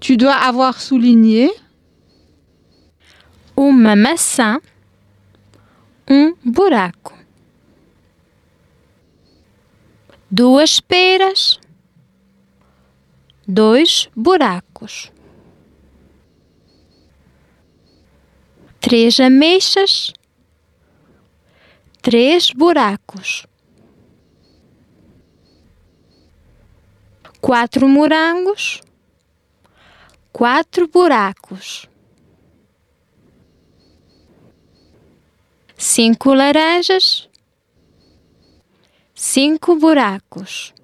Tu dois avoir souligné uma maçã, buraco. 2 peras, 2 buracos. 3 ameixas, 3 buracos. 4 morangos, 4 buracos. 5 laranjas, 5 buracos.